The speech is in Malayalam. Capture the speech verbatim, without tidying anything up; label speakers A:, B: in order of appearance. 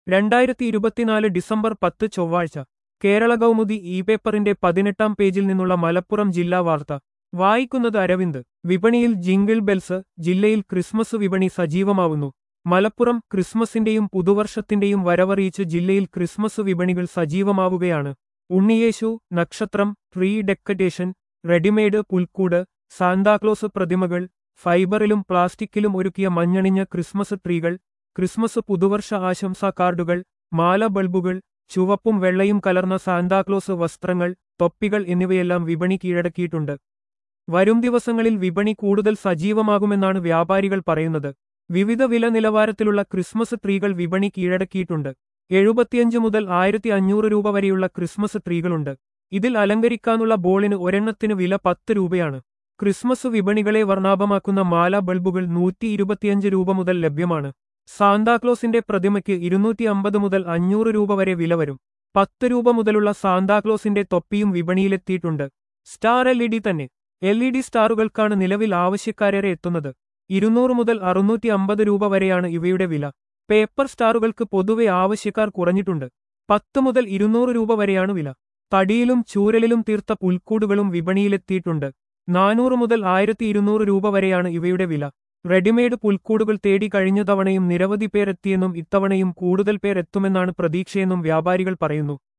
A: രണ്ടായിരത്തി ഇരുപത്തിനാല് ഡിസംബർ പത്ത് ചൊവ്വാഴ്ച കേരള കൗമുദി ഇ പേപ്പറിന്റെ പതിനെട്ടാം പേജിൽ നിന്നുള്ള മലപ്പുറം ജില്ലാ വാർത്ത വായിക്കുന്നത് അരവിന്ദ്. വിപണിയിൽ ജിംഗിൾ ബെൽസ്, ജില്ലയിൽ ക്രിസ്മസ് വിപണി സജീവമാവുന്നു. മലപ്പുറം ക്രിസ്മസിന്റെയും പുതുവർഷത്തിന്റെയും വരവറിയിച്ച് ജില്ലയിൽ ക്രിസ്മസ് വിപണികൾ സജീവമാവുകയാണ്. ഉണ്ണിയേശു, നക്ഷത്രം, ട്രീ ഡെക്കറേഷൻ, റെഡിമെയ്ഡ് പുൽക്കൂട്, സാന്താക്ലോസ് പ്രതിമകൾ, ഫൈബറിലും പ്ലാസ്റ്റിക്കിലും ഒരുക്കിയ മഞ്ഞണിഞ്ഞ ക്രിസ്മസ് ട്രീകൾ, ക്രിസ്മസ് പുതുവർഷ ആശംസാ കാർഡുകൾ, മാല ബൾബുകൾ, ചുവപ്പും വെള്ളയും കലർന്ന സാന്താക്ലോസ് വസ്ത്രങ്ങൾ, തൊപ്പികൾ എന്നിവയെല്ലാം വിപണി കീഴടക്കിയിട്ടുണ്ട്. വരും ദിവസങ്ങളിൽ വിപണി കൂടുതൽ സജീവമാകുമെന്നാണ് വ്യാപാരികൾ പറയുന്നത്. വിവിധ വില നിലവാരത്തിലുള്ള ക്രിസ്മസ് ട്രീകൾ വിപണി കീഴടക്കിയിട്ടുണ്ട്. എഴുപത്തിയഞ്ച് മുതൽ ആയിരത്തി അഞ്ഞൂറ് രൂപ വരെയുള്ള ക്രിസ്മസ് ട്രീകളുണ്ട്. ഇതിൽ അലങ്കരിക്കാനുള്ള ബോളിന് ഒരെണ്ണത്തിന് വില പത്ത് രൂപയാണ്. ക്രിസ്മസ് വിപണികളെ വർണ്ണാഭമാക്കുന്ന മാല ബൾബുകൾ നൂറ്റി ഇരുപത്തിയഞ്ച് രൂപ മുതൽ ലഭ്യമാണ്. സാന്താക്ലോസിന്റെ പ്രതിമയ്ക്ക് ഇരുന്നൂറ്റി അമ്പത് മുതൽ അഞ്ഞൂറ് രൂപ വരെ വില വരും. പത്ത് രൂപ മുതലുള്ള സാന്താക്ലോസിന്റെ തൊപ്പിയും വിപണിയിലെത്തിയിട്ടുണ്ട്. സ്റ്റാർ എൽ ഇ ഡി തന്നെ. എൽ ഇ ഡി സ്റ്റാറുകൾക്കാണ് നിലവിൽ ആവശ്യക്കാരേറെ എത്തുന്നത്. ഇരുന്നൂറ് മുതൽ അറുന്നൂറ്റി അമ്പത് രൂപ വരെയാണ് ഇവയുടെ വില. പേപ്പർ സ്റ്റാറുകൾക്ക് പൊതുവെ ആവശ്യക്കാർ കുറഞ്ഞിട്ടുണ്ട്. പത്ത് മുതൽ ഇരുന്നൂറ് രൂപ വരെയാണ് വില. തടിയിലും ചൂരലിലും തീർത്ത പുൽക്കൂടുകളും വിപണിയിലെത്തിയിട്ടുണ്ട്. നാനൂറ് മുതൽ ആയിരത്തി ഇരുന്നൂറ് രൂപ വരെയാണ് ഇവയുടെ വില. റെഡിമെയ്ഡ് പുൽക്കൂടുകൾ തേടി കഴിഞ്ഞ തവണയും നിരവധി പേരെത്തിയെന്നും ഇത്തവണയും കൂടുതൽ പേർ എത്തുമെന്നാണ് പ്രതീക്ഷയെന്നും വ്യാപാരികൾ പറയുന്നു.